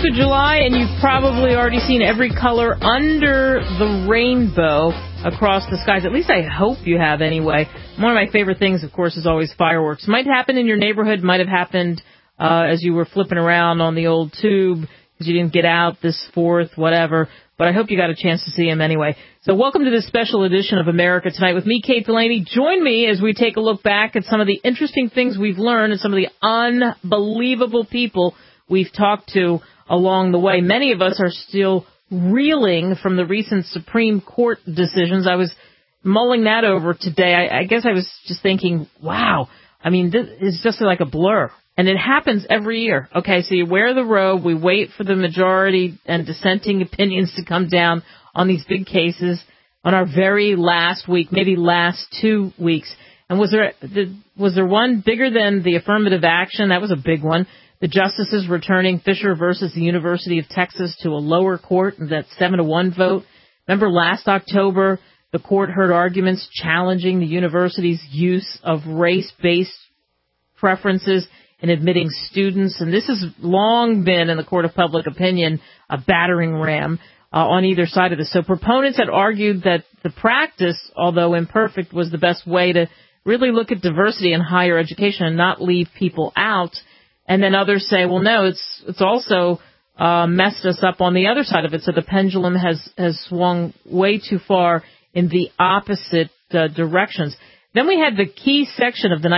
of July, and you've probably already seen every color under the rainbow across the skies. At least I hope you have anyway. One of my favorite things, of course, is always fireworks. Might happen in your neighborhood, might have happened as you were flipping around on the old tube because you didn't get out this 4th, whatever. But I hope you got a chance to see them anyway. So welcome to this special edition of America Tonight with me, Kate Delaney. Join me as we take a look back at some of the interesting things we've learned and some of the unbelievable people we've talked to along the way. Many of us are still reeling from the recent Supreme Court decisions. I was mulling that over today. I guess I was just thinking, wow, I mean, this is just like a blur. And it happens every year. Okay, so you wear the robe. We wait for the majority and dissenting opinions to come down on these big cases on our very last week, maybe last 2 weeks. And was there one bigger than the affirmative action? That was a big one. The justices returning Fisher versus the University of Texas to a lower court, that 7-1 vote. Remember last October, the court heard arguments challenging the university's use of race-based preferences in admitting students, and this has long been, in the court of public opinion, a battering ram on either side of this. So proponents had argued that the practice, although imperfect, was the best way to really look at diversity in higher education and not leave people out. And then others say, well, no, it's also messed us up on the other side of it. So the pendulum has swung way too far in the opposite directions. Then we had the key section of the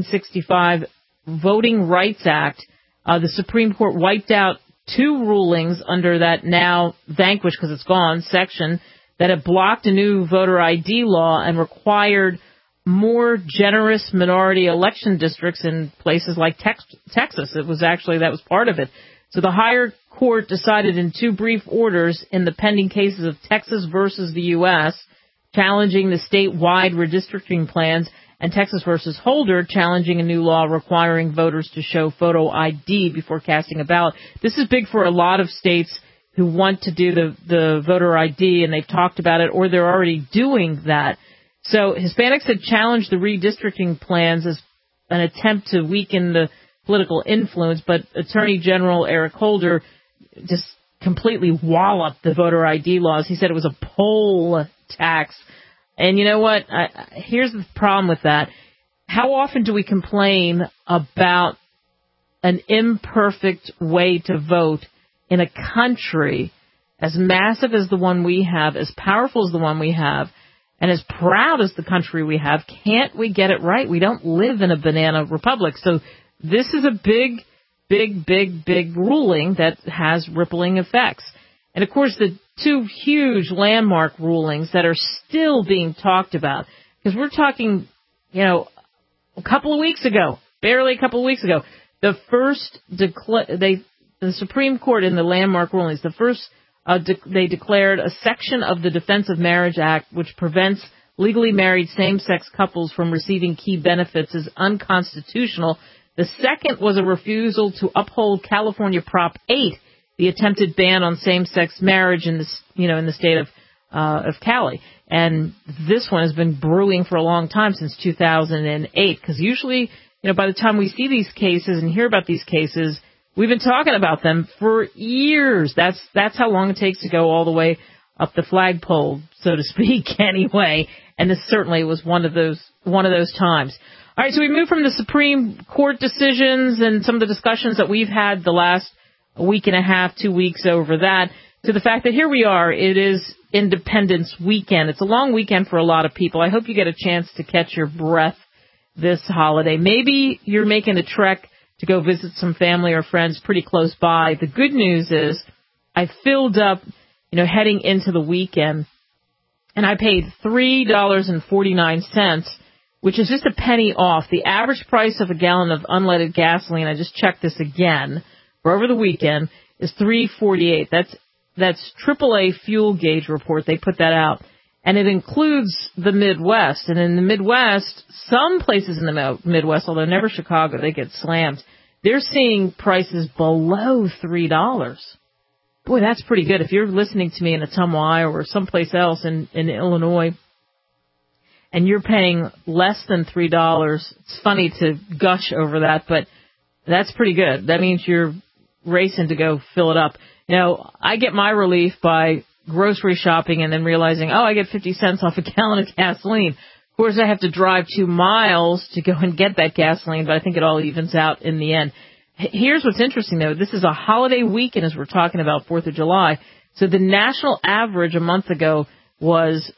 1965 Voting Rights Act. The Supreme Court wiped out 2 rulings under that now vanquished, because it's gone, section that had blocked a new voter ID law and required more generous minority election districts in places like Texas. That was part of it. So the higher court decided in 2 brief orders in the pending cases of Texas versus the U.S., challenging the statewide redistricting plans, and Texas versus Holder, challenging a new law requiring voters to show photo ID before casting a ballot. This is big for a lot of states who want to do the voter ID, and they've talked about it, or they're already doing that. So Hispanics had challenged the redistricting plans as an attempt to weaken the political influence, but Attorney General Eric Holder just completely walloped the voter ID laws. He said it was a poll tax. And you know what? Here's the problem with that. How often do we complain about an imperfect way to vote in a country as massive as the one we have, as powerful as the one we have, and as proud as the country we have? Can't we get it right? We don't live in a banana republic. So this is a big, big, big, big ruling that has rippling effects. And, of course, the 2 huge landmark rulings that are still being talked about, because we're talking, a couple of weeks ago, barely a couple of weeks ago, the Supreme Court in the landmark rulings, they declared a section of the Defense of Marriage Act which prevents legally married same-sex couples from receiving key benefits as unconstitutional. The second was a refusal to uphold California Prop 8, the attempted ban on same-sex marriage in the state of Cali. And this one has been brewing for a long time, since 2008, because usually, by the time we see these cases and hear about these cases, we've been talking about them for years. That's how long it takes to go all the way up the flagpole, so to speak, anyway. And this certainly was one of those times. All right, so we move from the Supreme Court decisions and some of the discussions that we've had the last a week and a half, 2 weeks over that, to the fact that here we are. It is Independence Weekend. It's a long weekend for a lot of people. I hope you get a chance to catch your breath this holiday. Maybe you're making a trek to go visit some family or friends pretty close by. The good news is I filled up, heading into the weekend, and I paid $3.49, which is just a penny off. The average price of a gallon of unleaded gasoline, I just checked this again, for over the weekend, is $3.48. That's AAA Fuel Gauge report. They put that out. And it includes the Midwest. And in the Midwest, some places in the Midwest, although never Chicago, they get slammed, they're seeing prices below $3. Boy, that's pretty good. If you're listening to me in Ottumwa, Iowa, or someplace else in Illinois, and you're paying less than $3, it's funny to gush over that, but that's pretty good. That means you're racing to go fill it up. I get my relief by grocery shopping and then realizing, I get 50 cents off a gallon of gasoline. Of course, I have to drive 2 miles to go and get that gasoline, but I think it all evens out in the end. Here's what's interesting, though. This is a holiday weekend as we're talking about 4th of July. So the national average a month ago was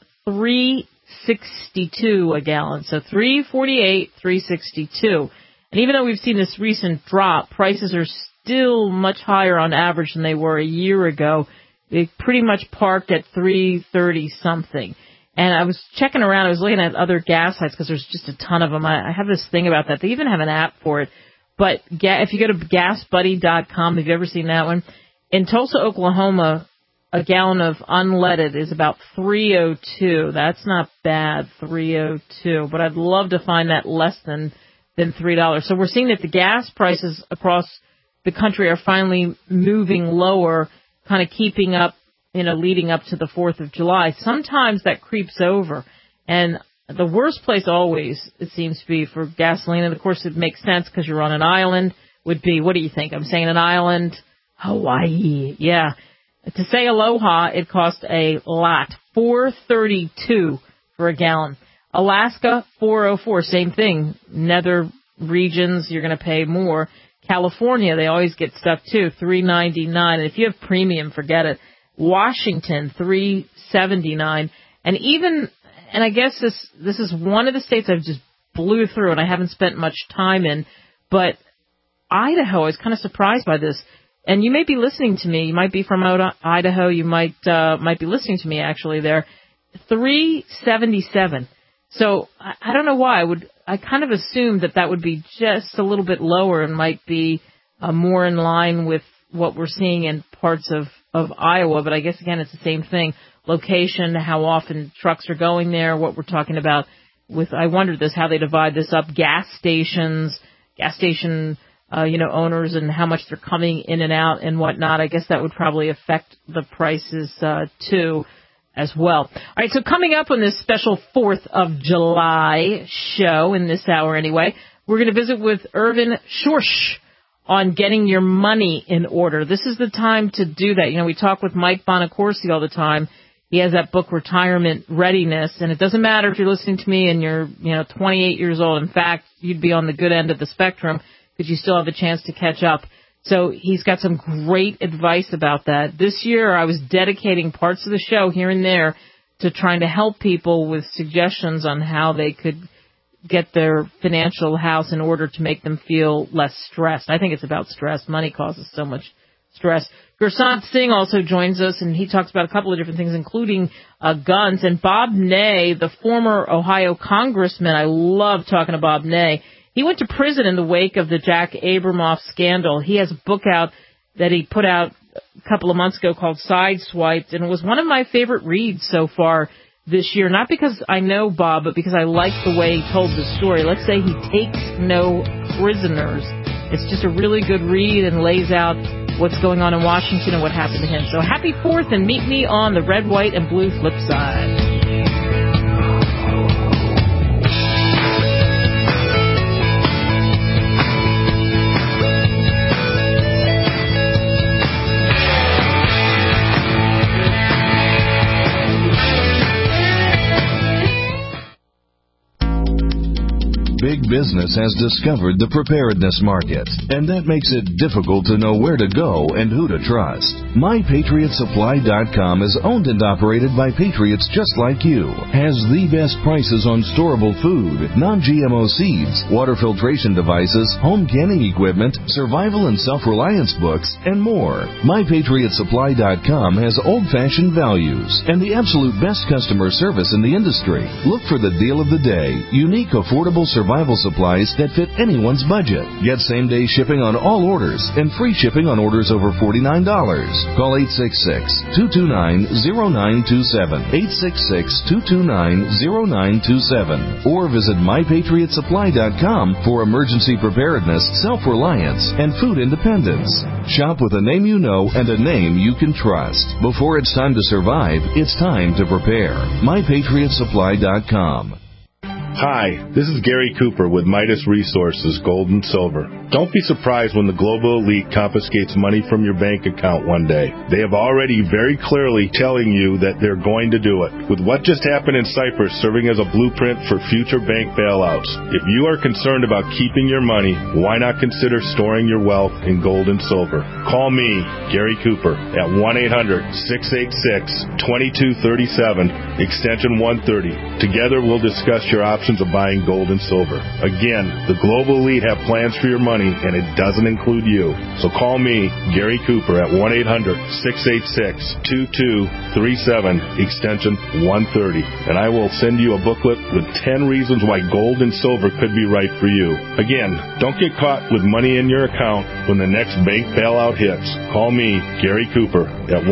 $3.62 a gallon. So $3.48, $3.62. And even though we've seen this recent drop, prices are still much higher on average than they were a year ago. They pretty much parked at $3.30 something. And I was checking around. I was looking at other gas sites because there's just a ton of them. I have this thing about that. They even have an app for it. But if you go to GasBuddy.com, have you ever seen that one? In Tulsa, Oklahoma, a gallon of unleaded is about $3.02. That's not bad, $3.02. But I'd love to find that less than $3. So we're seeing that the gas prices across the country are finally moving lower, kind of keeping up, leading up to the 4th of July. Sometimes that creeps over. And the worst place always, it seems to be for gasoline, and of course it makes sense because you're on an island, would be, what do you think? I'm saying an island? Hawaii. Yeah. To say aloha, it costs a lot. $4.32 for a gallon. Alaska, $4.04. Same thing. Nether regions, you're going to pay more. California, they always get stuck too. $3.99. And if you have premium, forget it. Washington, $3.79. And I guess this is one of the states I've just blew through and I haven't spent much time in. But Idaho, I was kind of surprised by this. And you may be listening to me. You might be from Idaho. You might be listening to me actually there. $3.77. So I don't know why. I kind of assumed that would be just a little bit lower and might be more in line with what we're seeing in parts of Iowa. But I guess, again, it's the same thing. Location, how often trucks are going there, what we're talking about with, I wondered how they divide this up, gas station owners and how much they're coming in and out and whatnot. I guess that would probably affect the prices, too, as well. All right, so coming up on this special 4th of July show, in this hour anyway, we're going to visit with Irvin Schorsch on getting your money in order. This is the time to do that. We talk with Mike Bonacorsi all the time. He has that book, Retirement Readiness, and it doesn't matter if you're listening to me and you're, 28 years old. In fact, you'd be on the good end of the spectrum because you still have a chance to catch up. So he's got some great advice about that. This year, I was dedicating parts of the show here and there to trying to help people with suggestions on how they could get their financial house in order to make them feel less stressed. I think it's about stress. Money causes so much stress. Gursant Singh also joins us, and he talks about a couple of different things, including guns. And Bob Ney, the former Ohio congressman, I love talking to Bob Ney. He went to prison in the wake of the Jack Abramoff scandal. He has a book out that he put out a couple of months ago called Sideswiped, and it was one of my favorite reads so far this year. Not because I know Bob, but because I like the way he told the story. Let's say he takes no prisoners. It's just a really good read and lays out what's going on in Washington and what happened to him. So happy 4th, and meet me on the red, white, and blue flip side. Big business has discovered the preparedness market, and that makes it difficult to know where to go and who to trust. MyPatriotSupply.com is owned and operated by patriots just like you. Has the best prices on storable food, non-GMO seeds, water filtration devices, home canning equipment, survival and self-reliance books, and more. MyPatriotSupply.com has old-fashioned values and the absolute best customer service in the industry. Look for the deal of the day, unique, affordable survival supplies that fit anyone's budget. Get same-day shipping on all orders and free shipping on orders over $49. Call 866-229-0927, 866-229-0927, or visit MyPatriotSupply.com for emergency preparedness, self-reliance, and food independence. Shop with a name you know and a name you can trust. Before it's time to survive, it's time to prepare. MyPatriotSupply.com. Hi, this is Gary Cooper with Midas Resources Gold and Silver. Don't be surprised when the global elite confiscates money from your bank account one day. They have already very clearly telling you that they're going to do it. With what just happened in Cyprus serving as a blueprint for future bank bailouts, if you are concerned about keeping your money, why not consider storing your wealth in gold and silver? Call me, Gary Cooper, at 1-800-686-2237, extension 130. Together we'll discuss your options of buying gold and silver. Again, the global elite have plans for your money, and it doesn't include you. So call me, Gary Cooper, at 1-800-686-2237, extension 130, and I will send you a booklet with 10 reasons why gold and silver could be right for you. Again, don't get caught with money in your account when the next bank bailout hits. Call me, Gary Cooper, at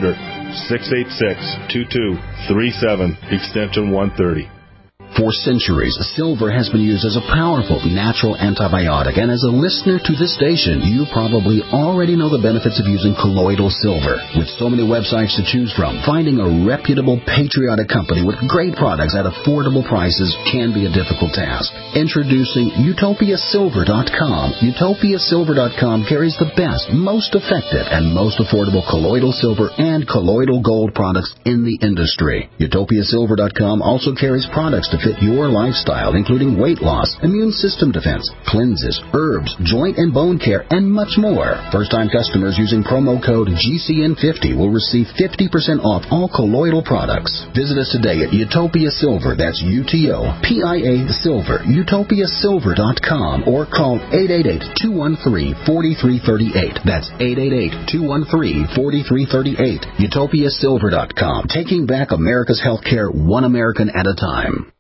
1-800-686-2237, extension 130. For centuries, silver has been used as a powerful natural antibiotic, and as a listener to this station, you probably already know the benefits of using colloidal silver. With so many websites to choose from, finding a reputable, patriotic company with great products at affordable prices can be a difficult task. Introducing UtopiaSilver.com. UtopiaSilver.com carries the best, most effective, and most affordable colloidal silver and colloidal gold products in the industry. UtopiaSilver.com also carries products to fit your lifestyle, including weight loss, immune system defense, cleanses, herbs, joint and bone care, and much more. First-time customers using promo code GCN50 will receive 50% off all colloidal products. Visit us today at Utopia Silver, that's UTOPIA Silver, UtopiaSilver.com, or call 888-213-4338. That's 888-213-4338. UtopiaSilver.com, taking back America's healthcare one American at a time.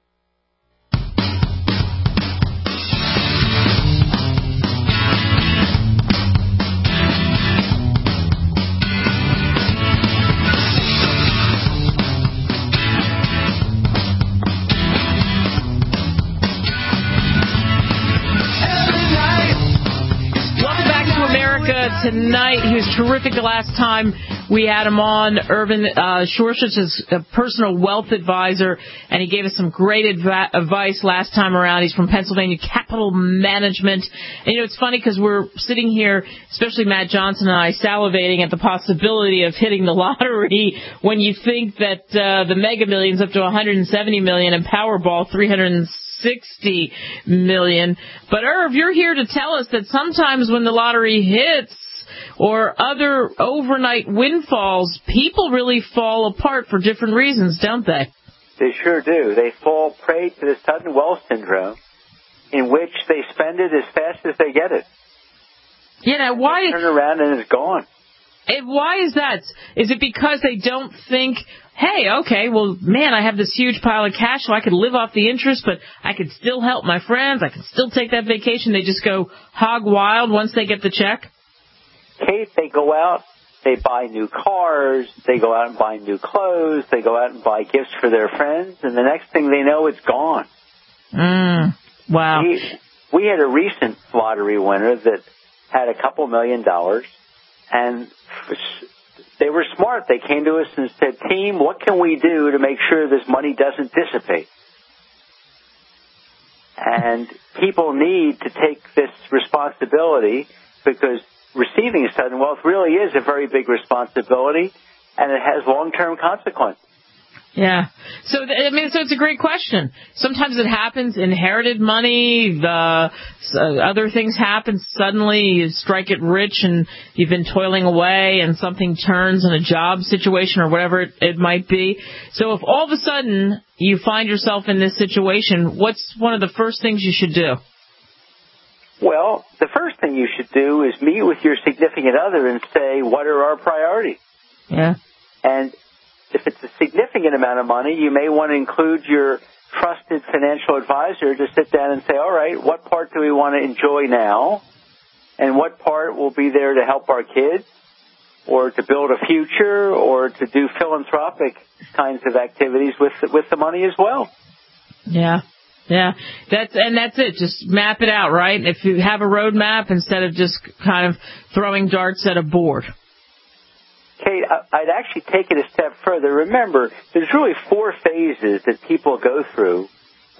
Tonight, he was terrific the last time we had him on. Irvin Shorshich is a personal wealth advisor, and he gave us some great advice last time around. He's from Pennsylvania Capital Management. And, it's funny because we're sitting here, especially Matt Johnson and I, salivating at the possibility of hitting the lottery when you think that the Mega Millions up to $170 million and Powerball $360 million. But Irv, you're here to tell us that sometimes when the lottery hits or other overnight windfalls, people really fall apart for different reasons, don't they? They sure do. They fall prey to the sudden wealth syndrome, in which they spend it as fast as they get it. Why? They turn around and it's gone. And why is that? Is it because they don't think, hey, okay, well, man, I have this huge pile of cash, so I could live off the interest, but I could still help my friends, I could still take that vacation. They just go hog wild once they get the check? Kate, they go out, they buy new cars, they go out and buy new clothes, they go out and buy gifts for their friends, and the next thing they know, it's gone. Wow. We had a recent lottery winner that had a couple $1 million, and they were smart. They came to us and said, team, what can we do to make sure this money doesn't dissipate? And people need to take this responsibility, because receiving sudden wealth really is a very big responsibility, and it has long-term consequences. Yeah. So it's a great question. Sometimes it happens, inherited money, other things happen, suddenly you strike it rich and you've been toiling away and something turns in a job situation or whatever it might be. So if all of a sudden you find yourself in this situation, what's one of the first things you should do? Well, the first thing you should do is meet with your significant other and say, what are our priorities? Yeah. And if it's a significant amount of money, you may want to include your trusted financial advisor to sit down and say, all right, what part do we want to enjoy now? And what part will be there to help our kids or to build a future or to do philanthropic kinds of activities with the money as well? Yeah. Yeah, that's it. Just map it out, right? If you have a roadmap instead of just kind of throwing darts at a board. Kate, I'd actually take it a step further. Remember, there's really 4 phases that people go through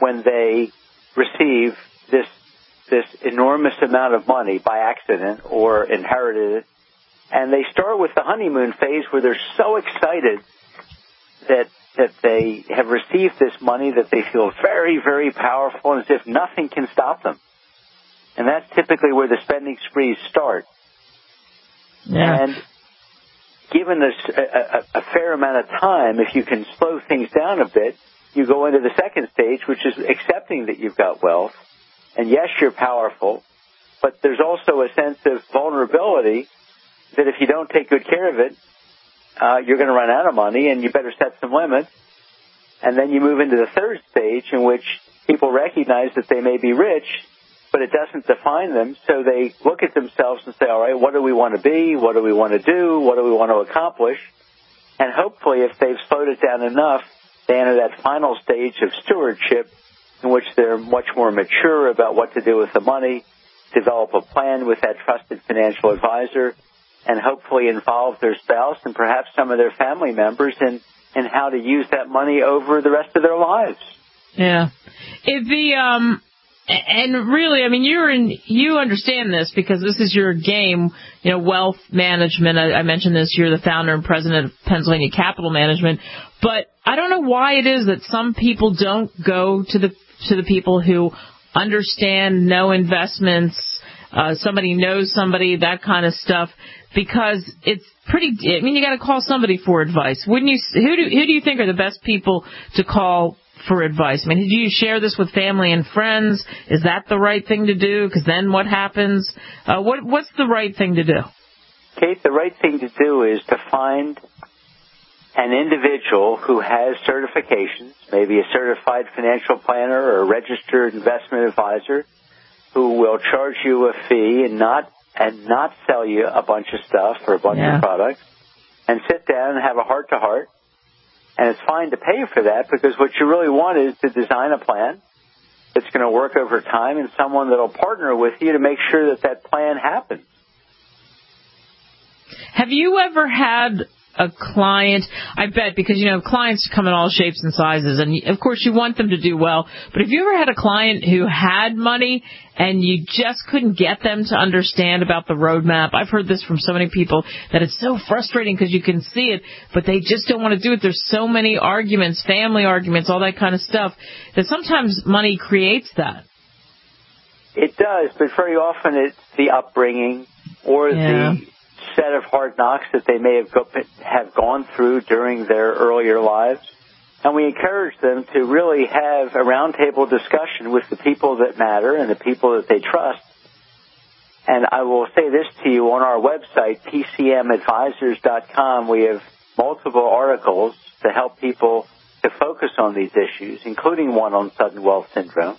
when they receive this enormous amount of money by accident or inherited it. And they start with the honeymoon phase where they're so excited that they have received this money that they feel very, very powerful, and as if nothing can stop them. And that's typically where the spending sprees start. Yeah. And given a fair amount of time, if you can slow things down a bit, you go into the second stage, which is accepting that you've got wealth. And yes, you're powerful, but there's also a sense of vulnerability that if you don't take good care of it, you're going to run out of money, and you better set some limits. And then you move into the third stage, in which people recognize that they may be rich, but it doesn't define them, so they look at themselves and say, all right, what do we want to be? What do we want to do? What do we want to accomplish? And hopefully, if they've slowed it down enough, they enter that final stage of stewardship, in which they're much more mature about what to do with the money, develop a plan with that trusted financial advisor, and hopefully involve their spouse and perhaps some of their family members in how to use that money over the rest of their lives. Yeah. And really, I mean, you understand this because this is your game, wealth management. I mentioned this. You're the founder and president of Pennsylvania Capital Management. But I don't know why it is that some people don't go to the people who understand, know investments, somebody knows somebody, that kind of stuff, because it's you got to call somebody for advice. Wouldn't you? Who do you think are the best people to call for advice? I mean, do you share this with family and friends? Is that the right thing to do? Because then what happens? What's the right thing to do? Kate, the right thing to do is to find an individual who has certifications, maybe a certified financial planner or a registered investment advisor, who will charge you a fee and not sell you a bunch of stuff or a bunch of products, and sit down and have a heart-to-heart. And it's fine to pay for that, because what you really want is to design a plan that's going to work over time, and someone that will partner with you to make sure that plan happens. Have you ever had a client, I bet, because, clients come in all shapes and sizes, and of course you want them to do well, but have you ever had a client who had money and you just couldn't get them to understand about the roadmap? I've heard this from so many people that it's so frustrating because you can see it, but they just don't want to do it. There's so many arguments, family arguments, all that kind of stuff, that sometimes money creates that. It does, but very often it's the upbringing or the set of hard knocks that they may have gone through during their earlier lives. And we encourage them to really have a roundtable discussion with the people that matter and the people that they trust. And I will say this to you, on our website, PCMadvisors.com, we have multiple articles to help people to focus on these issues, including one on sudden wealth syndrome.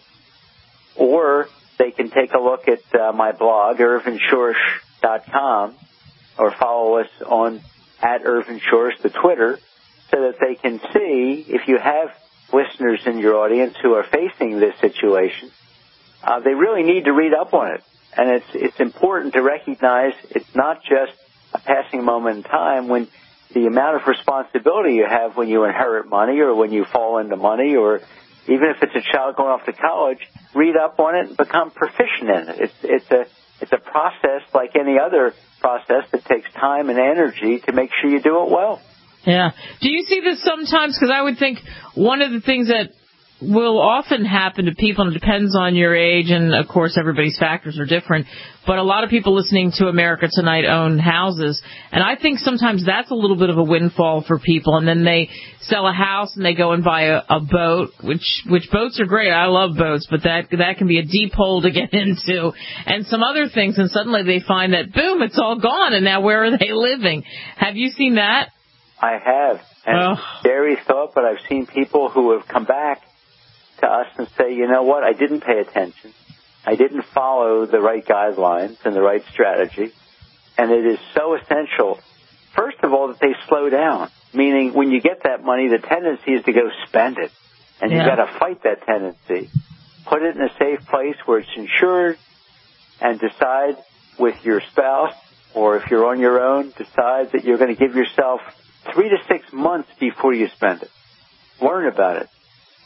Or they can take a look at my blog, IrvinSchorsch.com, or follow us on @IrvinSchorsch, the Twitter, so that they can see, if you have listeners in your audience who are facing this situation, they really need to read up on it. And it's important to recognize it's not just a passing moment in time. When the amount of responsibility you have when you inherit money or when you fall into money, or even if it's a child going off to college, read up on it and become proficient in it. It's a process like any other process that takes time and energy to make sure you do it well. Yeah. Do you see this sometimes? Because I would think one of the things that will often happen to people, and it depends on your age, and of course everybody's factors are different, but a lot of people listening to America Tonight own houses, and I think sometimes that's a little bit of a windfall for people, and then they sell a house and they go and buy a boat, which boats are great. I love boats, but that can be a deep hole to get into, and some other things, and suddenly they find that, boom, it's all gone, and now where are they living? Have you seen that? I have, and scary thought, but I've seen people who have come back to us and say, you know what, I didn't pay attention. I didn't follow the right guidelines and the right strategy. And it is so essential, first of all, that they slow down, meaning when you get that money, the tendency is to go spend it. And you've got to fight that tendency. Put it in a safe place where it's insured, and decide with your spouse, or if you're on your own, decide that you're going to give yourself 3 to 6 months before you spend it. Learn about it.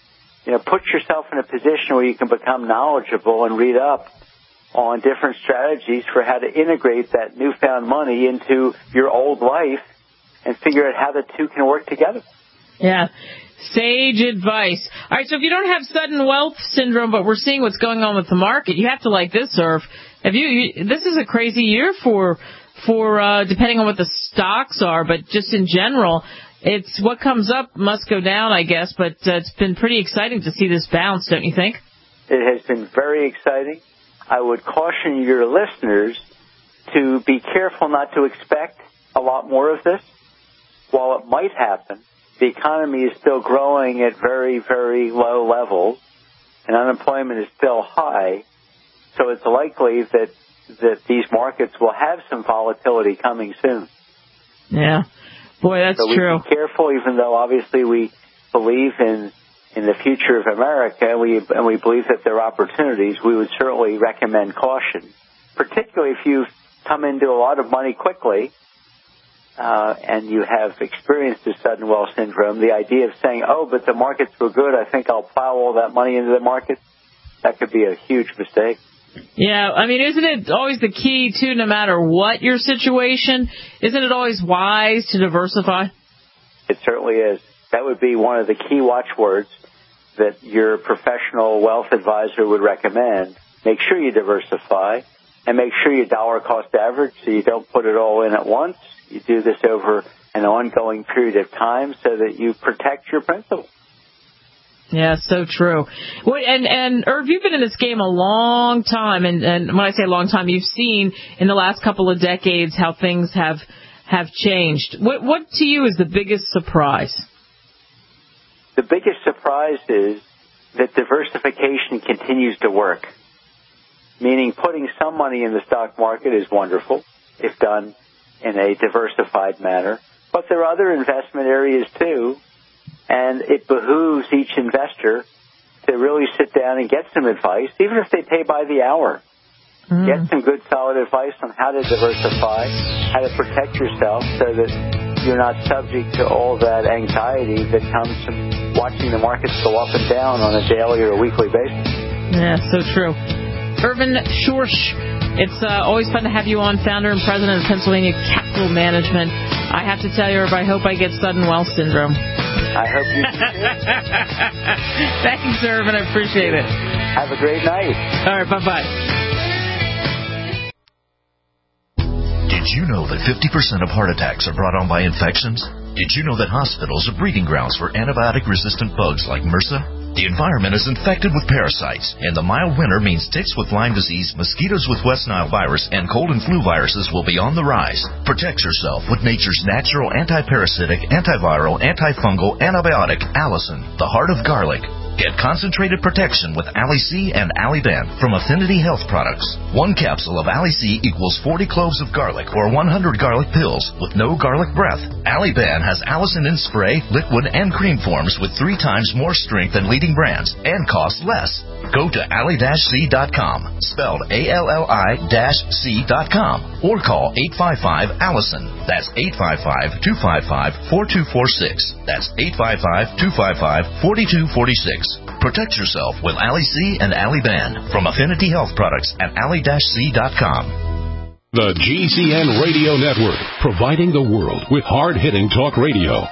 put yourself in a position where you can become knowledgeable and read up on different strategies for how to integrate that newfound money into your old life and figure out how the two can work together. Yeah. Sage advice. All right, so if you don't have sudden wealth syndrome, but we're seeing what's going on with the market, you have to like this, Irv. This is a crazy year for depending on what the stocks are, but just in general, it's what comes up must go down, I guess, but it's been pretty exciting to see this bounce, don't you think? It has been very exciting. I would caution your listeners to be careful not to expect a lot more of this. While it might happen, the economy is still growing at very, very low levels, and unemployment is still high, so it's likely that these markets will have some volatility coming soon. Yeah. Boy, that's true. So be careful, even though obviously we believe in the future of America, and we believe that there are opportunities. We would certainly recommend caution, particularly if you've come into a lot of money quickly and you have experienced the sudden wealth syndrome. The idea of saying, but the markets were good, I think I'll plow all that money into the market, that could be a huge mistake. Yeah, I mean, isn't it always the key, too, no matter what your situation, isn't it always wise to diversify? It certainly is. That would be one of the key watchwords that your professional wealth advisor would recommend. Make sure you diversify and make sure you dollar cost average so you don't put it all in at once. You do this over an ongoing period of time so that you protect your principal. Yeah, so true. Well, and Irv, you've been in this game a long time, and when I say a long time, you've seen in the last couple of decades how things have changed. What to you is the biggest surprise? The biggest surprise is that diversification continues to work, meaning putting some money in the stock market is wonderful if done in a diversified manner, but there are other investment areas too. And it behooves each investor to really sit down and get some advice, even if they pay by the hour. Mm-hmm. Get some good, solid advice on how to diversify, how to protect yourself so that you're not subject to all that anxiety that comes from watching the markets go up and down on a daily or a weekly basis. Yeah, so true. Irvin Schorsch, it's always fun to have you on, founder and president of Pennsylvania Capital Management. I have to tell you, Irv, I hope I get sudden wealth syndrome. I hope you do. Thanks, Irvin. I appreciate it. Have a great night. All right, bye-bye. Did you know that 50% of heart attacks are brought on by infections? Did you know that hospitals are breeding grounds for antibiotic-resistant bugs like MRSA? The environment is infected with parasites, and the mild winter means ticks with Lyme disease, mosquitoes with West Nile virus, and cold and flu viruses will be on the rise. Protect yourself with nature's natural anti-parasitic, antiviral, antifungal antibiotic, Allison, the heart of garlic. Get concentrated protection with Ali-C and Ali-Ben from Affinity Health Products. 1 capsule of Ali-C equals 40 cloves of garlic or 100 garlic pills with no garlic breath. Ali-Ben has Allison in spray, liquid, and cream forms with 3 times more strength than leading brands and costs less. Go to Ali-C.com, spelled ALLI-C.com, or call 855-ALLISON. That's 855-255-4246. That's 855-255-4246. Protect yourself with Ali-C and Ali-Ben from Affinity Health Products at Ali-C.com. The GCN Radio Network, providing the world with hard-hitting talk radio.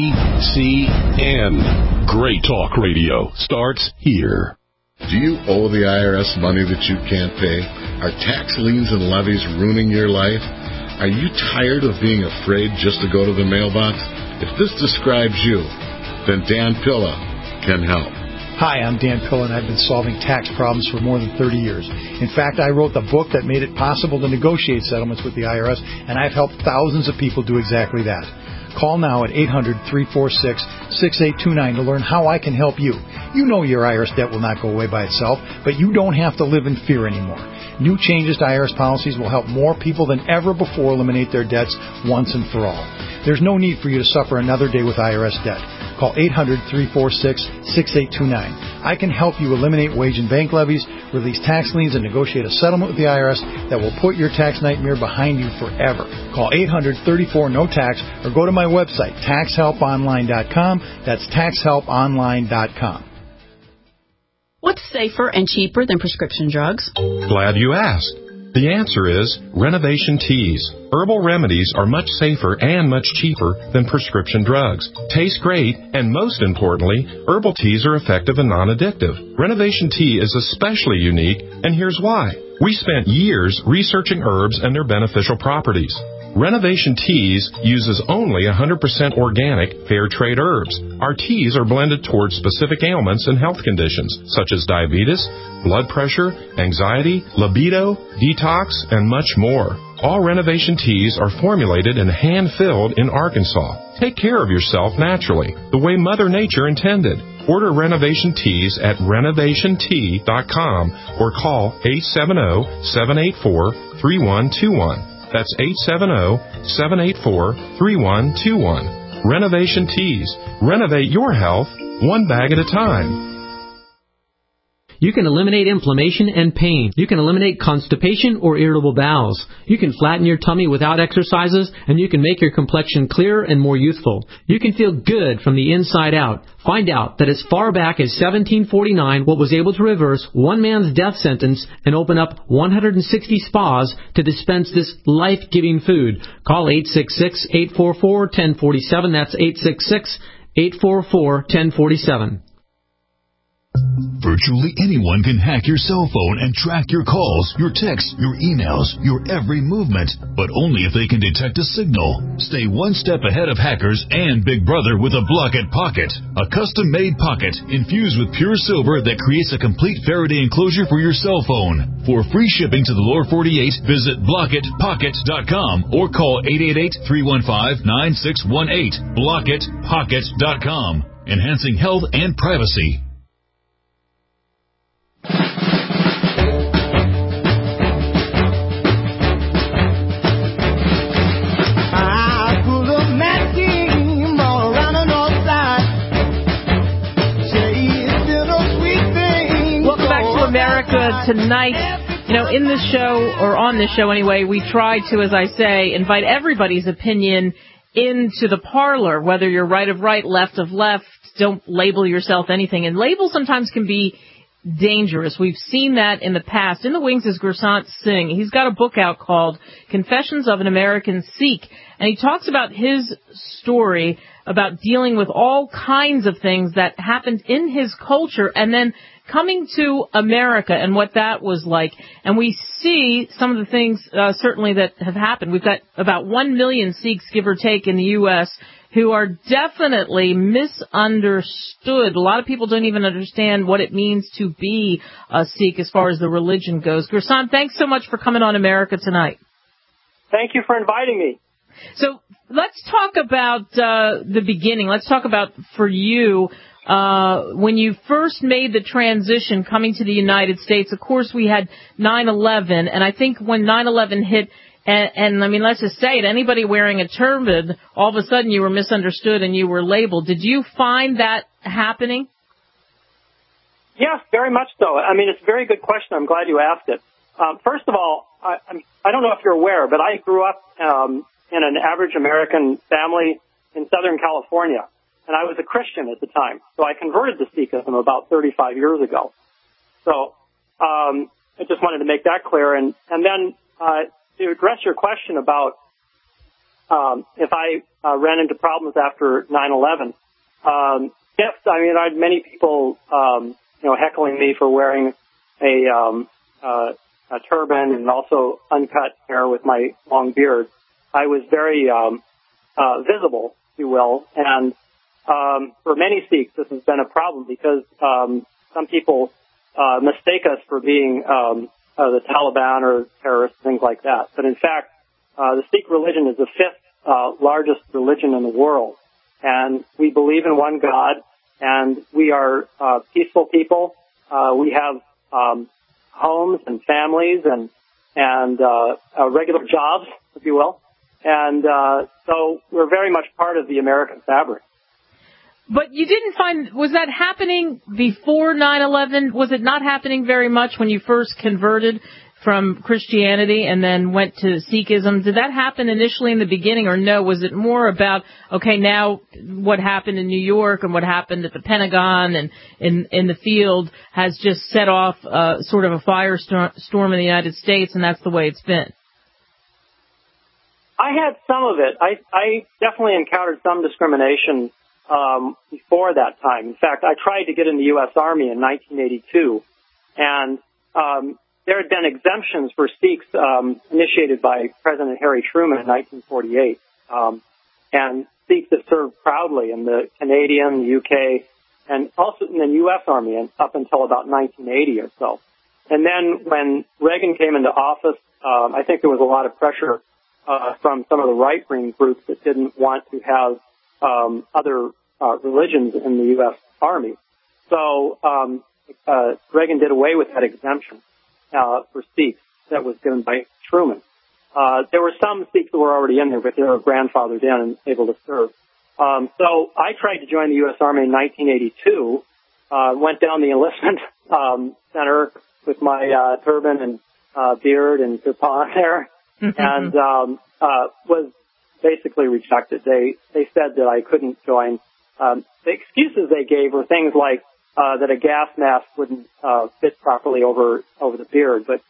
GCN. Great talk radio starts here. Do you owe the IRS money that you can't pay? Are tax liens and levies ruining your life? Are you tired of being afraid just to go to the mailbox? If this describes you, then Dan Pilla can help. Hi, I'm Dan Pilla, and I've been solving tax problems for more than 30 years. In fact, I wrote the book that made it possible to negotiate settlements with the IRS, and I've helped thousands of people do exactly that. Call now at 800-346-6829 to learn how I can help you. You know your IRS debt will not go away by itself, but you don't have to live in fear anymore. New changes to IRS policies will help more people than ever before eliminate their debts once and for all. There's no need for you to suffer another day with IRS debt. Call 800-346-6829. I can help you eliminate wage and bank levies, release tax liens, and negotiate a settlement with the IRS that will put your tax nightmare behind you forever. Call 800-34-NO-TAX or go to my website, taxhelponline.com. That's taxhelponline.com. safer and cheaper than prescription drugs? Glad you asked. The answer is Renovation Teas. Herbal remedies are much safer and much cheaper than prescription drugs. Taste great, and most importantly, herbal teas are effective and non-addictive. Renovation Tea is especially unique, and here's why. We spent years researching herbs and their beneficial properties. Renovation Teas uses only 100% organic, fair trade herbs. Our teas are blended towards specific ailments and health conditions, such as diabetes, blood pressure, anxiety, libido, detox, and much more. All Renovation Teas are formulated and hand-filled in Arkansas. Take care of yourself naturally, the way Mother Nature intended. Order Renovation Teas at renovationtea.com or call 870-784-3121. That's 870-784-3121. Renovation Teas. Renovate your health one bag at a time. You can eliminate inflammation and pain. You can eliminate constipation or irritable bowels. You can flatten your tummy without exercises, and you can make your complexion clearer and more youthful. You can feel good from the inside out. Find out that as far back as 1749, what was able to reverse one man's death sentence and open up 160 spas to dispense this life-giving food. Call 866-844-1047. That's 866-844-1047. Virtually anyone can hack your cell phone and track your calls, your texts, your emails, your every movement, but only if they can detect a signal. Stay one step ahead of hackers and Big Brother with a Blockit Pocket, a custom-made pocket infused with pure silver that creates a complete Faraday enclosure for your cell phone. For free shipping to the lower 48, visit blockitpocket.com or call 888-315-9618. blockitpocket.com, enhancing health and privacy. Tonight, in this show, or on this show anyway, we try to, as I say, invite everybody's opinion into the parlor, whether you're right of right, left of left. Don't label yourself anything. And labels sometimes can be dangerous. We've seen that in the past. In the wings is Gursant Singh. He's got a book out called Confessions of an American Sikh, and he talks about his story about dealing with all kinds of things that happened in his culture and then coming to America and what that was like. And we see some of the things certainly that have happened. We've got about 1 million Sikhs, give or take, in the U.S. who are definitely misunderstood. A lot of people don't even understand what it means to be a Sikh as far as the religion goes. Gursant, thanks so much for coming on America Tonight. Thank you for inviting me. So let's talk about the beginning. Let's talk about, for you, when you first made the transition coming to the United States. Of course, we had 9/11, and I think when 9/11 hit, and I mean, let's just say it, anybody wearing a turban, all of a sudden you were misunderstood and you were labeled. Did you find that happening? Yes, very much so. I mean, it's a very good question. I'm glad you asked it. First of all, I don't know if you're aware, but I grew up in an average American family in Southern California, and I was a Christian at the time. So I converted to Sikhism about 35 years ago. So I just wanted to make that clear. And then to address your question about if I ran into problems after 9/11, yes, I mean, I had many people heckling me for wearing a turban and also uncut hair with my long beard. I was very visible, if you will, and for many Sikhs this has been a problem because some people mistake us for being the Taliban or terrorists, things like that. But in fact, the Sikh religion is the fifth largest religion in the world, and we believe in one God, and we are peaceful people. We have homes and families and regular jobs, if you will. And so we're very much part of the American fabric. But you didn't find, was that happening before 9/11? Was it not happening very much when you first converted from Christianity and then went to Sikhism. Did that happen initially in the beginning, or no? Was it more about, okay, now what happened in New York and what happened at the Pentagon and in the field has just set off sort of a firestorm in the United States, and that's the way it's been? I had some of it. I definitely encountered some discrimination before that time. In fact, I tried to get in the U.S. Army in 1982, and there had been exemptions for Sikhs initiated by President Harry Truman in 1948, and Sikhs that served proudly in the Canadian, the UK, and also in the U.S. Army up until about 1980 or so. And then when Reagan came into office, I think there was a lot of pressure from some of the right-wing groups that didn't want to have other religions in the U.S. Army. So Reagan did away with that exemption for Sikhs that was given by Truman. There were some Sikhs who were already in there, but they were grandfathered in and able to serve. So I tried to join the U.S. Army in 1982, went down the enlistment center with my turban and beard and kirpan there, and was basically rejected. They said that I couldn't join. The excuses they gave were things like that a gas mask wouldn't fit properly over the beard, but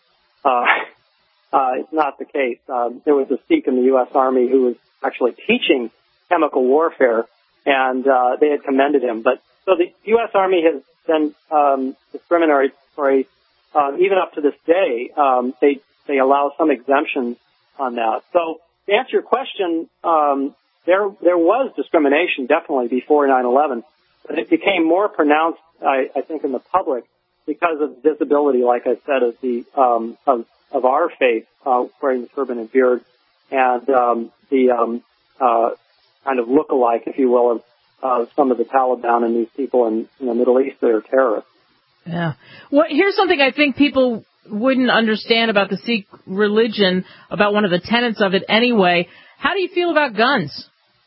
it's not the case. There was a Sikh in the U.S. Army who was actually teaching chemical warfare, and they had commended him. But so the U.S. Army has been discriminatory even up to this day. They allow some exemptions on that. So to answer your question, there was discrimination definitely before 9/11, but it became more pronounced, I think, in the public because of visibility, like I said, of the of our faith wearing the turban and beard, and the kind of look-alike, if you will, of some of the Taliban and these people in the Middle East that are terrorists. Yeah. Well, here's something I think people wouldn't understand about the Sikh religion, about one of the tenets of it anyway. How do you feel about guns?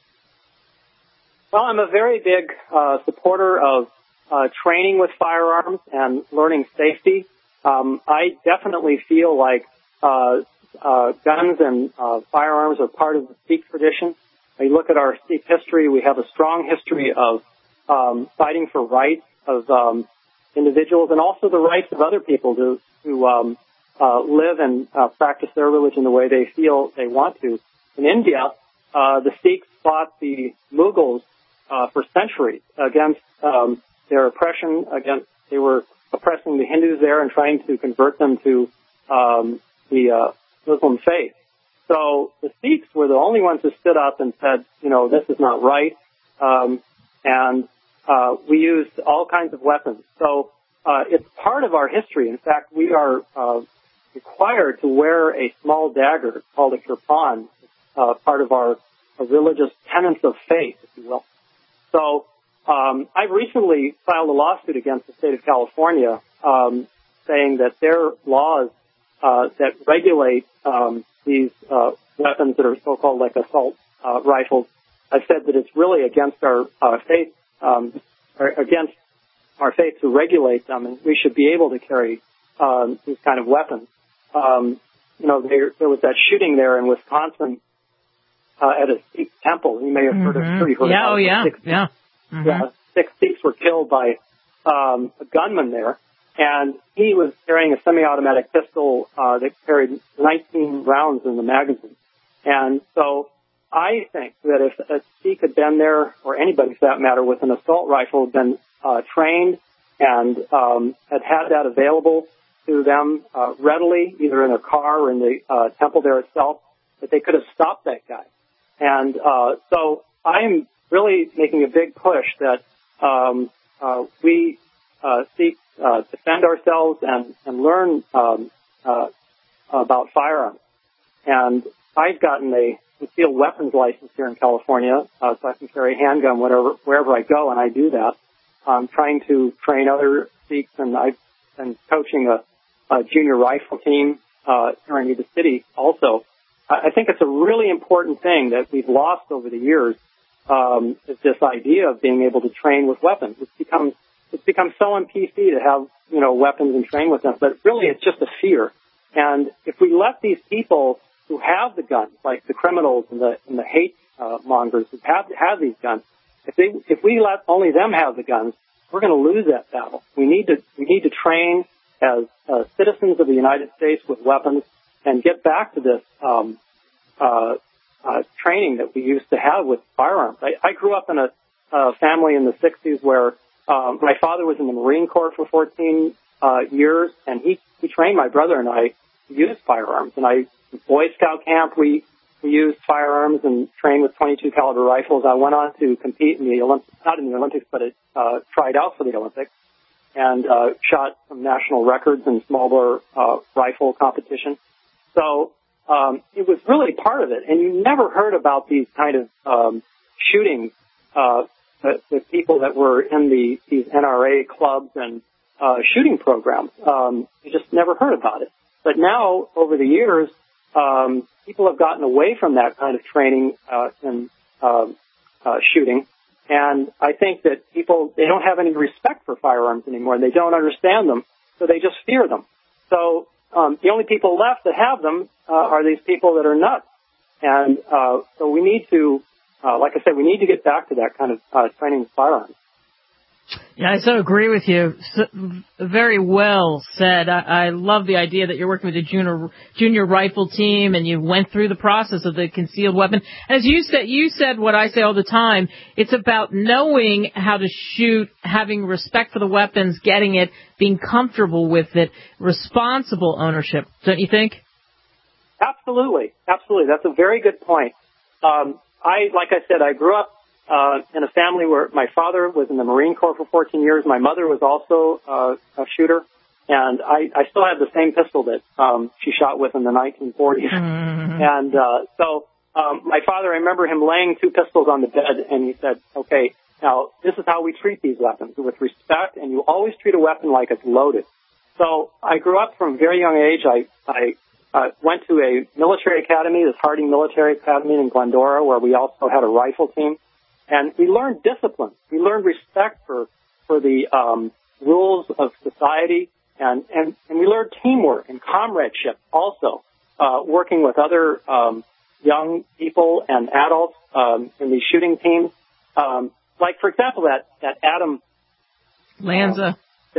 Well, I'm a very big supporter of training with firearms and learning safety. I definitely feel like guns and firearms are part of the Sikh tradition. When you look at our Sikh history, we have a strong history of fighting for rights of individuals and also the rights of other people to live and practice their religion the way they feel they want to. In India, the Sikhs fought the Mughals for centuries against their oppression. They were oppressing the Hindus there and trying to convert them to the Muslim faith. So the Sikhs were the only ones who stood up and said, this is not right. And we used all kinds of weapons. So it's part of our history. In fact, we are required to wear a small dagger called a kirpan, part of our religious tenets of faith, if you will. So I recently filed a lawsuit against the state of California saying that their laws that regulate these weapons that are so-called like assault rifles, I said that it's really against our faith, against our faith to regulate them, and we should be able to carry these kind of weapons. There was that shooting there in Wisconsin at a Sikh temple. You may have heard of it. Six Sikhs were killed by a gunman there, and he was carrying a semi-automatic pistol that carried 19 rounds in the magazine. And so I think that if a Sikh had been there, or anybody for that matter, with an assault rifle, had been trained and had that available to them readily, either in a car or in the temple there itself, that they could have stopped that guy. And so I'm really making a big push that we seek defend ourselves and learn about firearms. And I've gotten a concealed weapons license here in California, so I can carry a handgun wherever I go, and I do that. I'm trying to train other Sikhs, and I've been coaching a junior rifle team here in Yuba City also. I think it's a really important thing that we've lost over the years, is this idea of being able to train with weapons. It's become so on PC to have, weapons and train with them, but really it's just a fear. And if we let these people who have the guns, like the criminals and the hate mongers who have these guns, if we let only them have the guns, we're going to lose that battle. We need to train as citizens of the United States with weapons and get back to this training that we used to have with firearms. I grew up in a family in the 60s where my father was in the Marine Corps for 14 years, and he trained my brother and I to use firearms. And in Boy Scout camp, we used firearms and trained with .22 caliber rifles. I went on to compete in the Olympics, not in the Olympics, but tried out for the Olympics, and shot some national records in small bore rifle competition. So it was really part of it. And you never heard about these kind of shootings, the people that were in these NRA clubs and shooting programs. You just never heard about it. But now, over the years, people have gotten away from that kind of training in shooting. And I think that they don't have any respect for firearms anymore, and they don't understand them, so they just fear them. So the only people left that have them are these people that are nuts. And so we need to, like I said, we need to get back to that kind of training with firearms. Yeah, I so agree with you. Very well said. I love the idea that you're working with a junior rifle team, and you went through the process of the concealed weapon. As you said what I say all the time. It's about knowing how to shoot, having respect for the weapons, getting it, being comfortable with it, responsible ownership. Don't you think? Absolutely. That's a very good point. Like I said, I grew up in a family where my father was in the Marine Corps for 14 years. My mother was also a shooter, and I still have the same pistol that she shot with in the 1940s. Mm-hmm. And so my father, I remember him laying two pistols on the bed, and he said, okay, now this is how we treat these weapons, with respect, and you always treat a weapon like it's loaded. So I grew up from a very young age. I went to a military academy, this Harding Military Academy in Glendora, where we also had a rifle team. And we learned discipline. We learned respect for the rules of society, and we learned teamwork and comradeship also, working with other young people and adults in these shooting teams. Like, for example, that Adam Lanza.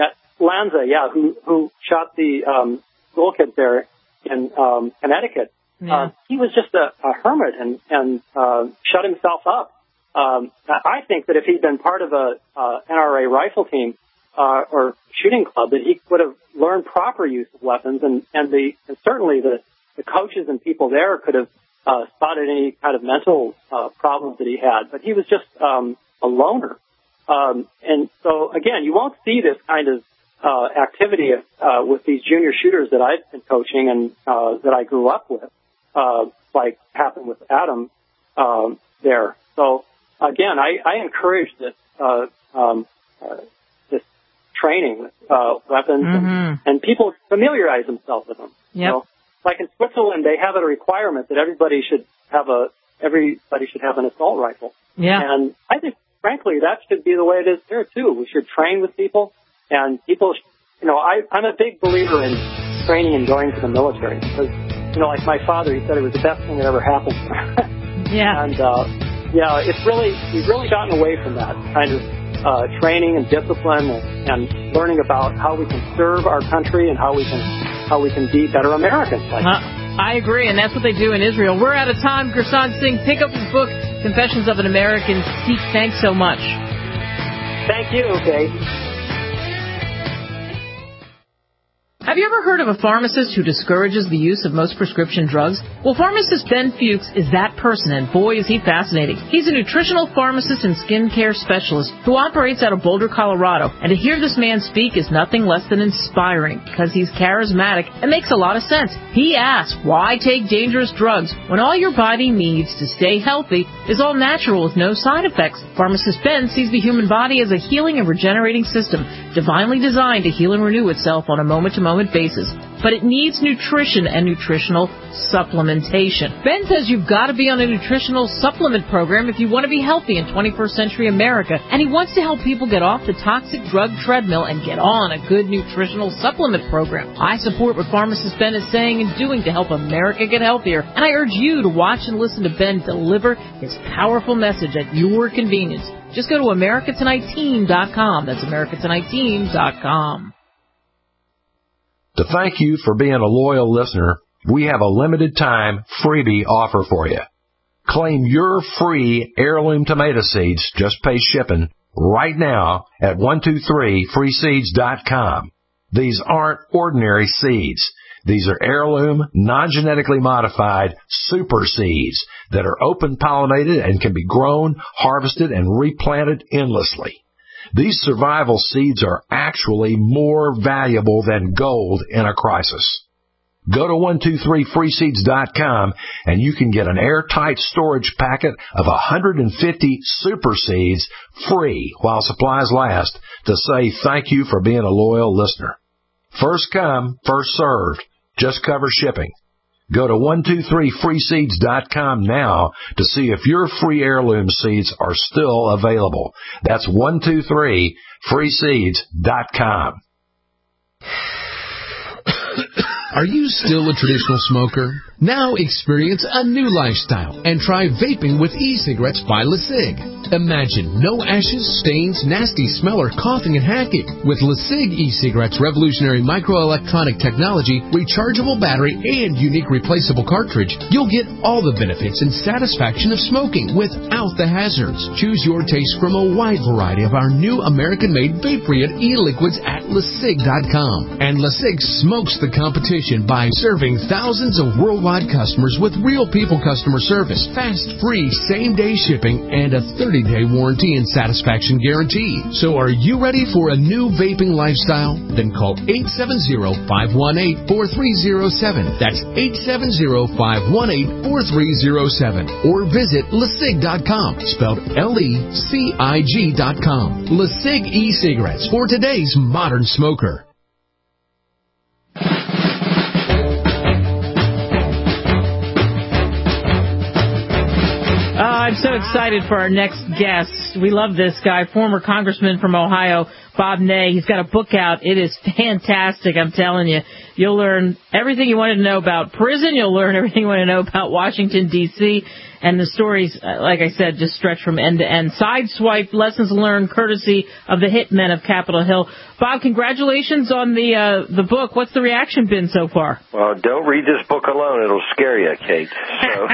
Who shot the school kids there in Connecticut. Yeah. He was just a hermit and shut himself up. I think that if he'd been part of a NRA rifle team or shooting club, that he would have learned proper use of weapons, and certainly the coaches and people there could have spotted any kind of mental problems that he had. But he was just a loner, and so again, you won't see this kind of activity with these junior shooters that I've been coaching and that I grew up with, like happened with Adam there. So. Again, I encourage this training with weapons, mm-hmm. and people familiarize themselves with them. Yep. You know, like in Switzerland, they have a requirement that everybody should have an assault rifle. Yeah. And I think, frankly, that should be the way it is here too. We should train with people, and people. I'm a big believer in training and going to the military because, like my father, he said it was the best thing that ever happened. Yeah. And. Yeah, we've really gotten away from that kind of training and discipline and learning about how we can serve our country and how we can be better Americans. I agree, and that's what they do in Israel. We're out of time. Gurshan Singh, pick up his book, Confessions of an American Sikh. Thanks so much. Thank you, Kate. Have you ever heard of a pharmacist who discourages the use of most prescription drugs? Well, pharmacist Ben Fuchs is that person, and boy, is he fascinating. He's a nutritional pharmacist and skincare specialist who operates out of Boulder, Colorado. And to hear this man speak is nothing less than inspiring because he's charismatic and makes a lot of sense. He asks, why take dangerous drugs when all your body needs to stay healthy is all natural with no side effects? Pharmacist Ben sees the human body as a healing and regenerating system, divinely designed to heal and renew itself on a moment-to-moment basis. but it needs nutrition and nutritional supplementation. Ben says you've got to be on a nutritional supplement program if you want to be healthy in 21st century America, and he wants to help people get off the toxic drug treadmill and get on a good nutritional supplement program. I support what pharmacist Ben is saying and doing to help America get healthier, and I urge you to watch and listen to Ben deliver his powerful message at your convenience. Just go to AmericaTonightTeam.com. That's AmericaTonightTeam.com. To thank you for being a loyal listener, we have a limited time freebie offer for you. Claim your free heirloom tomato seeds, just pay shipping, right now at 123freeseeds.com. These aren't ordinary seeds. These are heirloom, non-genetically modified super seeds that are open-pollinated and can be grown, harvested, and replanted endlessly. These survival seeds are actually more valuable than gold in a crisis. Go to 123freeseeds.com and you can get an airtight storage packet of 150 super seeds free while supplies last to say thank you for being a loyal listener. First come, first served. Just cover shipping. Go to 123freeseeds.com now to see if your free heirloom seeds are still available. That's 123freeseeds.com. Are you still a traditional smoker? Now experience a new lifestyle and try vaping with e-cigarettes by LeSig. Imagine no ashes, stains, nasty smell, or coughing and hacking. With LeSig e-cigarettes' revolutionary microelectronic technology, rechargeable battery, and unique replaceable cartridge, you'll get all the benefits and satisfaction of smoking without the hazards. Choose your taste from a wide variety of our new American-made Vaporeon e-liquids at LeSig.com. And LeSig smokes the competition by serving thousands of worldwide customers with real people customer service, fast, free, same-day shipping, and a 30-day warranty and satisfaction guarantee. So are you ready for a new vaping lifestyle? Then call 870-518-4307. That's 870-518-4307. Or visit LeSig.com, spelled LECIG.com. LeSig e-cigarettes for today's modern smoker. I'm so excited for our next guest. We love this guy, former congressman from Ohio, Bob Ney. He's got a book out. It is fantastic, I'm telling you. You'll learn everything you wanted to know about prison. You'll learn everything you want to know about Washington, D.C., and the stories, like I said, just stretch from end to end. Sideswipe, lessons learned courtesy of the hitmen of Capitol Hill. Bob, congratulations on the book. What's the reaction been so far? Well, don't read this book alone. It'll scare you, Kate. So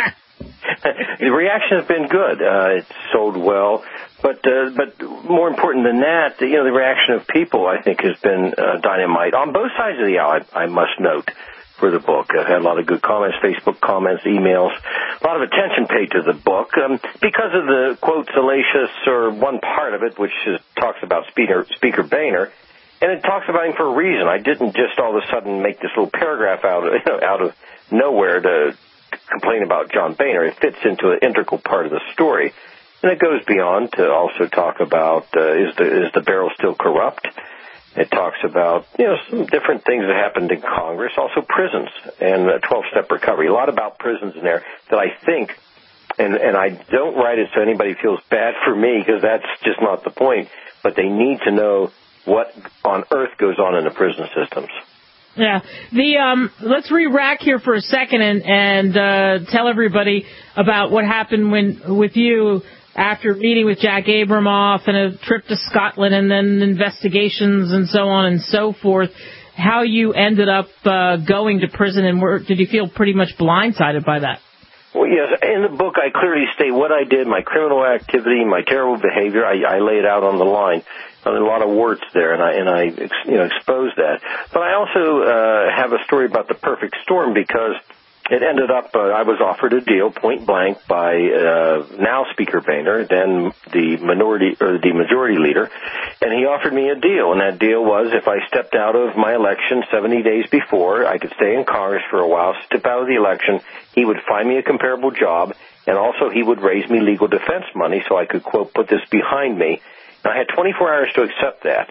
the reaction has been good. It's sold well. But more important than that, the reaction of people, I think, has been dynamite on both sides of the aisle, I must note, for the book. I've had a lot of good comments, Facebook comments, emails, a lot of attention paid to the book because of the, quote, salacious, or one part of it, which talks about Speaker Boehner, and it talks about him for a reason. I didn't just all of a sudden make this little paragraph out of nowhere to complain about John Boehner. It fits into an integral part of the story. And it goes beyond to also talk about is the barrel still corrupt? It talks about some different things that happened in Congress, also prisons and 12-step recovery. A lot about prisons in there that I think, and I don't write it so anybody feels bad for me because that's just not the point, but they need to know what on earth goes on in the prison systems. Yeah. Let's re-rack here for a second and tell everybody about what happened with you after meeting with Jack Abramoff and a trip to Scotland and then investigations and so on and so forth, how you ended up going to prison, and did you feel pretty much blindsided by that? Well, yes. In the book, I clearly state what I did, my criminal activity, my terrible behavior. I lay it out on the line. A lot of words there, and I expose that. But I also have a story about the perfect storm because it ended up I was offered a deal point blank by now Speaker Boehner, then the majority leader, and he offered me a deal, and that deal was if I stepped out of my election 70 days before, I could stay in Congress for a while, step out of the election, he would find me a comparable job, and also he would raise me legal defense money so I could, quote, put this behind me. I had 24 hours to accept that.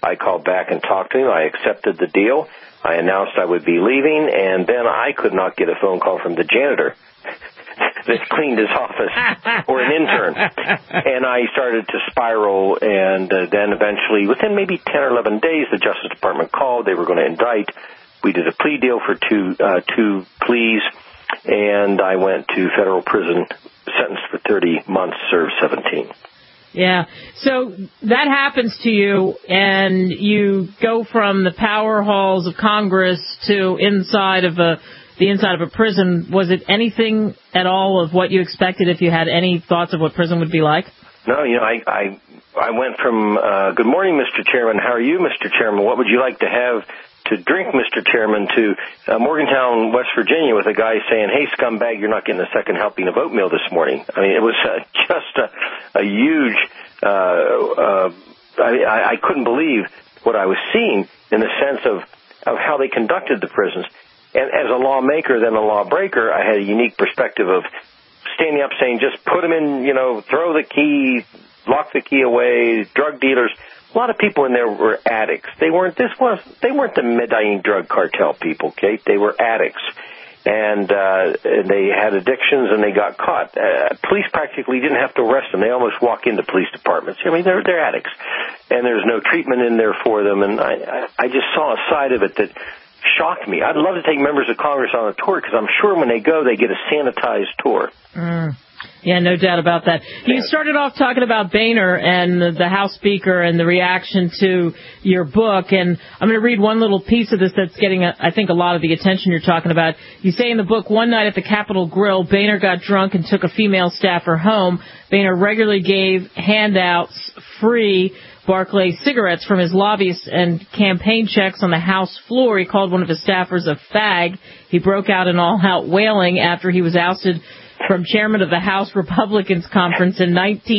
I called back and talked to him. I accepted the deal. I announced I would be leaving, and then I could not get a phone call from the janitor that cleaned his office or an intern. And I started to spiral, and then eventually, within maybe 10 or 11 days, the Justice Department called. They were going to indict. We did a plea deal for two pleas, and I went to federal prison, sentenced for 30 months, served 17. Yeah. So that happens to you, and you go from the power halls of Congress to the inside of a prison. Was it anything at all of what you expected, if you had any thoughts of what prison would be like? No, I went from, good morning, Mr. Chairman. How are you, Mr. Chairman? What would you like to have to drink, Mr. Chairman, to Morgantown, West Virginia, with a guy saying, hey, scumbag, you're not getting a second helping of oatmeal this morning. I mean, it was just a huge, I couldn't believe what I was seeing in the sense of how they conducted the prisons. And as a lawmaker, then a lawbreaker, I had a unique perspective of standing up saying, just put them in, throw the key, lock the key away, drug dealers. A lot of people in there were addicts. They weren't the Medellin drug cartel people, Kate. They were addicts. And they had addictions, and they got caught. Police practically didn't have to arrest them. They almost walk into police departments. I mean, they're addicts. And there's no treatment in there for them. And I just saw a side of it that shocked me. I'd love to take members of Congress on a tour, because I'm sure when they go, they get a sanitized tour. Yeah, no doubt about that. You started off talking about Boehner and the House Speaker and the reaction to your book, and I'm going to read one little piece of this that's getting, I think, a lot of the attention you're talking about. You say in the book, one night at the Capitol Grill, Boehner got drunk and took a female staffer home. Boehner regularly gave handouts, free Barclay cigarettes from his lobbyists and campaign checks on the House floor. He called one of his staffers a fag. He broke out in all-out wailing after he was ousted from chairman of the House Republicans Conference in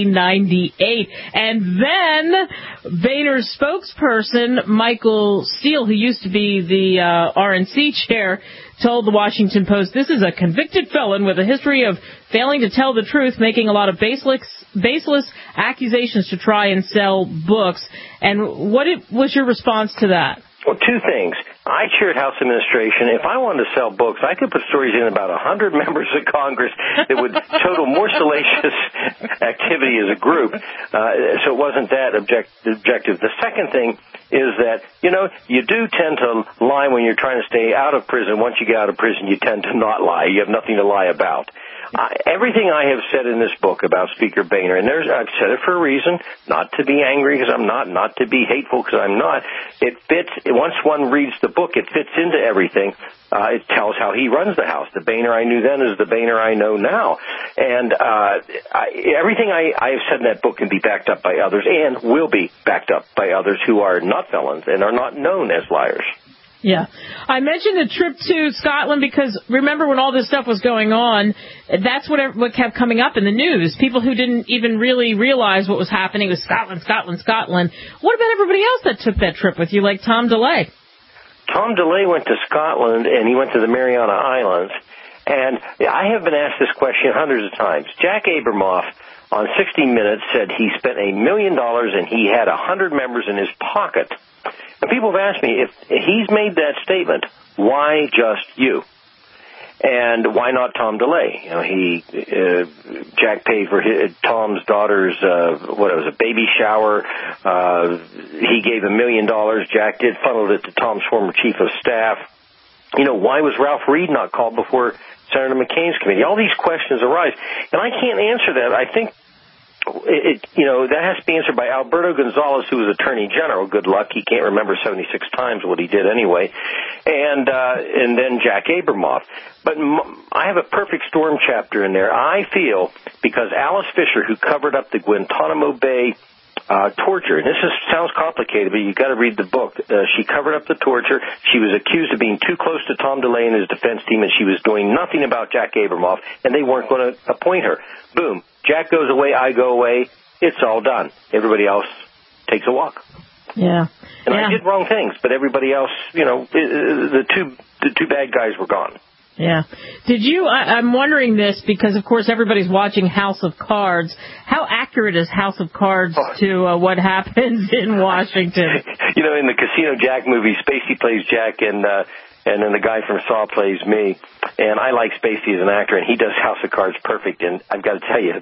1998. And then Boehner's spokesperson, Michael Steele, who used to be the RNC chair, told the Washington Post, this is a convicted felon with a history of failing to tell the truth, making a lot of baseless accusations to try and sell books. And what was your response to that? Well, two things. I chaired House administration. If I wanted to sell books, I could put stories in about 100 members of Congress that would total more salacious activity as a group. So it wasn't that objective. The second thing is that, you do tend to lie when you're trying to stay out of prison. Once you get out of prison, you tend to not lie. You have nothing to lie about. Everything I have said in this book about Speaker Boehner, and I've said it for a reason, not to be angry because I'm not to be hateful because I'm not. It fits. Once one reads the book, it fits into everything. It tells how he runs the House. The Boehner I knew then is the Boehner I know now. And everything I have said in that book can be backed up by others and will be backed up by others who are not felons and are not known as liars. Yeah. I mentioned the trip to Scotland because, remember, when all this stuff was going on, that's what kept coming up in the news. People who didn't even really realize what was happening was Scotland. What about everybody else that took that trip with you, like Tom DeLay? Tom DeLay went to Scotland, and he went to the Mariana Islands. And I have been asked this question hundreds of times. Jack Abramoff on 60 Minutes said he spent $1 million and he had 100 members in his pocket. And people have asked me, if he's made that statement, why just you? And why not Tom DeLay? Jack paid for Tom's daughter's, a baby shower. He gave $1 million. Jack did, funneled it to Tom's former chief of staff. Why was Ralph Reed not called before Senator McCain's committee? All these questions arise. And I can't answer that. I think that has to be answered by Alberto Gonzales, who was Attorney General. Good luck. He can't remember 76 times what he did anyway. And then Jack Abramoff. But I have a perfect storm chapter in there. I feel because Alice Fisher, who covered up the Guantanamo Bay torture, and this sounds complicated, but you've got to read the book. She covered up the torture. She was accused of being too close to Tom DeLay and his defense team, and she was doing nothing about Jack Abramoff, and they weren't going to appoint her. Boom. Jack goes away, I go away. It's all done. Everybody else takes a walk. Yeah. And I did wrong things, but everybody else, the two bad guys were gone. Yeah. Did you, I'm wondering this because, of course, everybody's watching House of Cards. How accurate is House of Cards to what happens in Washington? You know, in the Casino Jack movie, Spacey plays Jack, and then the guy from Saw plays me. And I like Spacey as an actor, and he does House of Cards perfect. And I've got to tell you,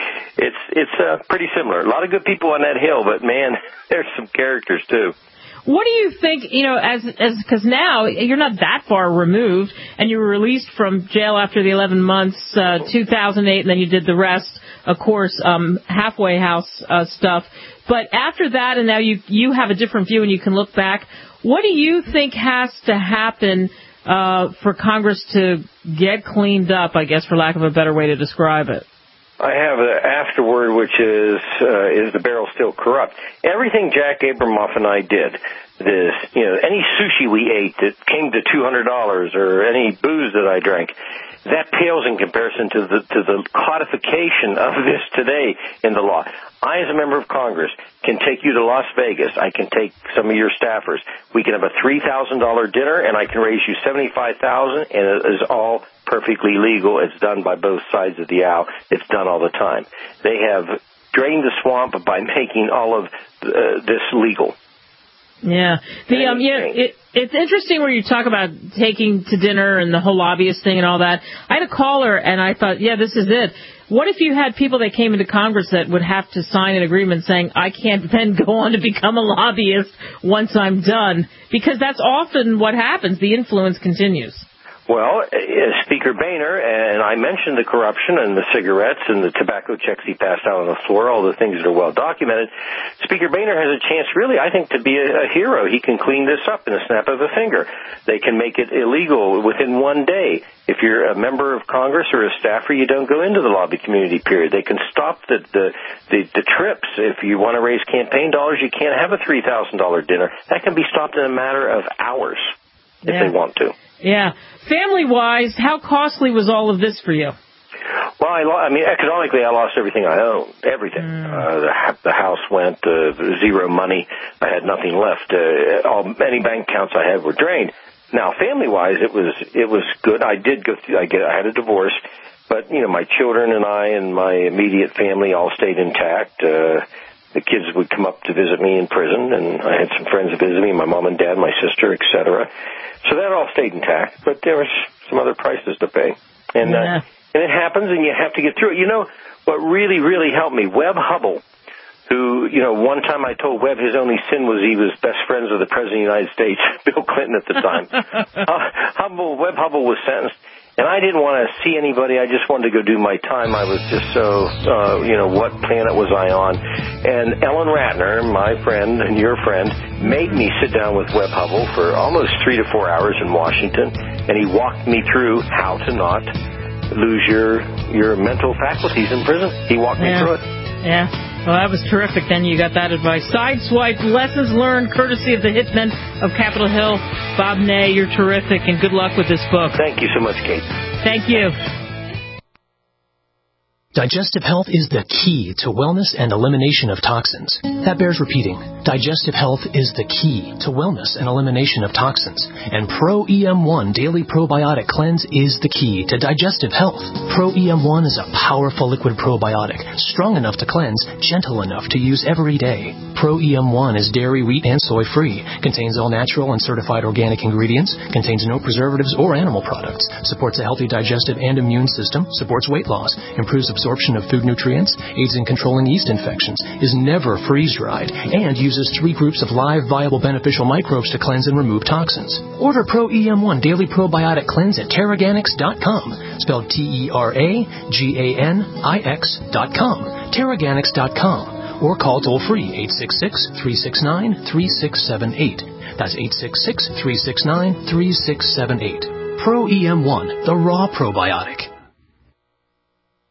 it's pretty similar. A lot of good people on that hill, but, man, there's some characters, too. What do you think, you know, because now you're not that far removed, and you were released from jail after the 11 months, 2008, and then you did the rest, of course, halfway house stuff. But after that, and now you have a different view and you can look back, what do you think has to happen for Congress to get cleaned up, I guess, for lack of a better way to describe it? I have an afterword, which is the barrel still corrupt? Everything Jack Abramoff and I did, any sushi we ate that came to $200 or any booze that I drank, that pales in comparison to the codification of this today in the law. I, as a member of Congress, can take you to Las Vegas. I can take some of your staffers. We can have a $3,000 dinner, and I can raise you $75,000, and it is all perfectly legal. It's done by both sides of the aisle. It's done all the time. They have drained the swamp by making all of this legal. Yeah. It's interesting where you talk about taking to dinner and the whole lobbyist thing and all that. I had a caller, and I thought, yeah, this is it. What if you had people that came into Congress that would have to sign an agreement saying, I can't then go on to become a lobbyist once I'm done? Because that's often what happens. The influence continues. Well, Speaker Boehner, and I mentioned the corruption and the cigarettes and the tobacco checks he passed out on the floor, all the things that are well documented. Speaker Boehner has a chance, really, I think, to be a hero. He can clean this up in a snap of a finger. They can make it illegal within one day. If you're a member of Congress or a staffer, you don't go into the lobby community period. They can stop the trips. If you want to raise campaign dollars, you can't have a $3,000 dinner. That can be stopped in a matter of hours if they want to. Yeah. Family-wise, how costly was all of this for you? Well, economically, I lost everything I owned, everything. The house went, zero money. I had nothing left. Any bank accounts I had were drained. Now, family-wise, it was good. I did go through. I had a divorce, but my children and I and my immediate family all stayed intact. The kids would come up to visit me in prison, and I had some friends visit me, my mom and dad, my sister, etc. So that all stayed intact, but there was some other prices to pay. And it happens, and you have to get through it. You know, what really, really helped me, Webb Hubbell, who, one time I told Webb his only sin was he was best friends with the President of the United States, Bill Clinton at the time. Webb Hubbell was sentenced. And I didn't want to see anybody. I just wanted to go do my time. I was just so, what planet was I on? And Ellen Ratner, my friend and your friend, made me sit down with Webb Hubbell for almost 3 to 4 hours in Washington. And he walked me through how to not lose your mental faculties in prison. He walked me through it. Yeah. Well, that was terrific. Then you got that advice. Sideswipe, lessons learned, courtesy of the Hitman of Capitol Hill. Bob Ney, you're terrific, and good luck with this book. Thank you so much, Kate. Thank you. Digestive health is the key to wellness and elimination of toxins. That bears repeating. Digestive health is the key to wellness and elimination of toxins. And Pro EM1 Daily Probiotic Cleanse is the key to digestive health. Pro EM1 is a powerful liquid probiotic, strong enough to cleanse, gentle enough to use every day. Pro EM1 is dairy, wheat, and soy-free, contains all natural and certified organic ingredients, contains no preservatives or animal products, supports a healthy digestive and immune system, supports weight loss, improves absorption of food nutrients, aids in controlling yeast infections, is never freeze-dried, and uses 3 groups of live, viable, beneficial microbes to cleanse and remove toxins. Order Pro EM1 Daily Probiotic Cleanse at Teraganix.com, spelled Teraganix.com, Teraganix.com, or call toll-free 866-369-3678. That's 866-369-3678. Pro EM1, the raw probiotic.